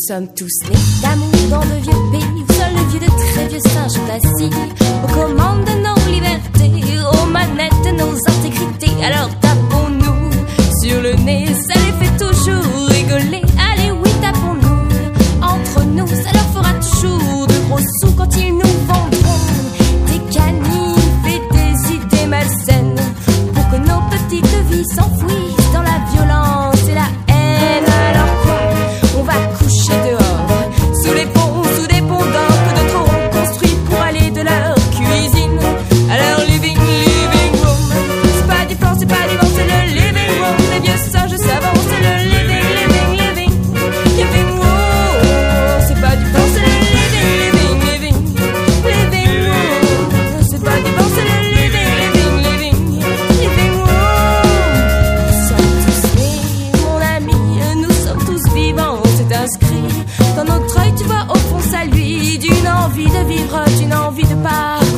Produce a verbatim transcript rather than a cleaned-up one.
sommes tous nés d'amour dans de vieux pays où seuls les vieux de très vieux singes sont assis aux commandes de nos libertés, aux manettes de nos intégrités. Alors tapons-nous sur le nez, ça les fait toujours rigoler. Allez oui, tapons-nous entre nous, ça leur fera toujours de gros sous quand ils nous vendront des canifs et des idées malsaines pour que nos petites vies s'enfouissent dans la violence et la haine. Alors quoi, on va coucher dehors sous les ponts, sous des ponts d'or que d'autres ont construits pour aller de leur cuisine à leur living, living room. C'est pas du plan, c'est pas du vent, c'est le living room. Les vieux singes savants, c'est le living, living, living, living room. C'est pas du plan, c'est le living, living, living, living room. C'est pas du plan, c'est le living, living, living, living room. Nous sommes tous nés, mon ami, nous sommes tous vivants. C'est inscrit dans notre œil, tu vois au fond ça lui d'une envie de vivre, d'une envie de part.